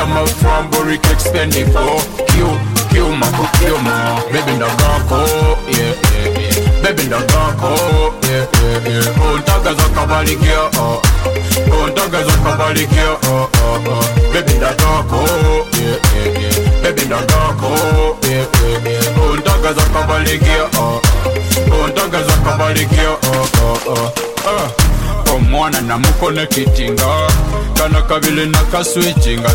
I'm a from Boric expendable. Kill my, baby the gako, yeah. Baby the gako, yeah. Oh, taga za kabalikia, oh, taga za kabalikia, baby the gako, yeah. Baby the gako, yeah. Oh, taga za kabalikia, oh, taga za kabalikia, omwana namukone kitinga kana kabili nakaswitchinga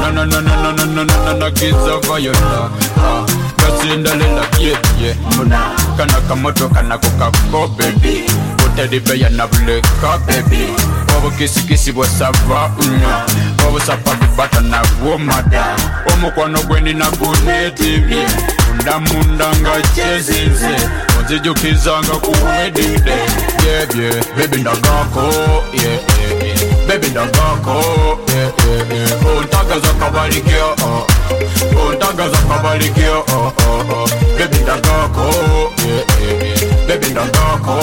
na kiza vayona kasindalela yeah muna kana kamoto kana kukako baby utedibeya nabuleka baby obo kisikisi bwasava unya obo sapati bata na womada omukwano gweni nagunetimye mundanga chezinze ozijukizanga kuwedide yeah baby ndagako yeah baby ndagako yeah oh taga za kabalikia oh taga za kabalikia baby ndagako yeah baby ndagako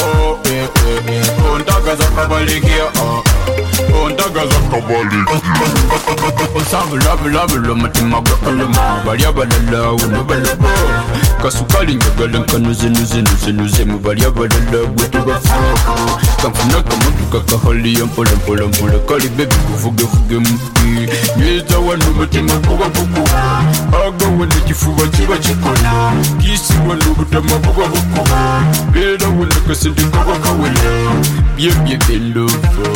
yeah oh taga za kabalikia oh taga za kabalikia sabu love mutima gwakaluma bali abalala unobalabo kasukali njagala nkanuze mubali abalala bwetubafako kamfuna kamuntu kakahaliya mpola kali baby kuvuge mupi nyeza wano mutima kuba buku aga wano kifuba kiba kikola kisi wano butama buba buku bera wano kasindika wakawela bye bendovo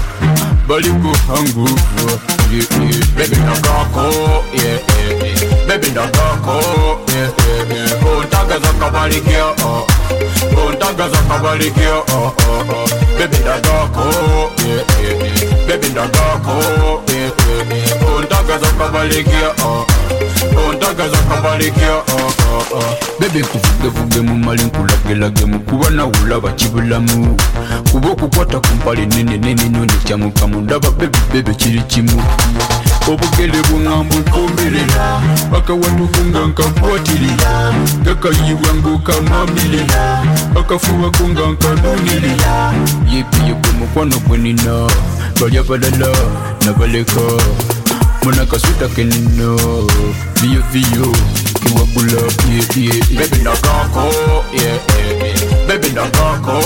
bali kuhanguva baby ndagako yeah baby ndagako yeah oh taga za kabalikia oh taga za kabalikia baby ndagako yeah baby ndagako yeah oh taga za kabalikia oh taga za kabalikia baby kuvuge mu mali nkulage mu kuba na ulaba kibulamu kuba kukwata kumpali nene none kyamuka mu ndaba baby kiri kimu obugele bungambu kombelela bakawatukunga nkakwatira kakayibwa ngukamamile akafuwa kunga nkadunile yepi mukwano gwenina balya balala nabaleka munakasuta kenino viyo kiwagula yeah baby ndagako yeah baby ndagako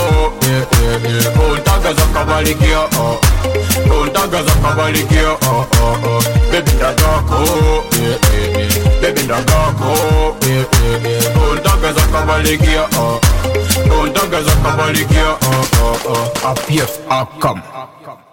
yeah oh taga za kabalikia oh taga za kabalikia baby ndagako yeah baby ndagako yeah oh taga za kabalikia oh taga za kabalikia apf akam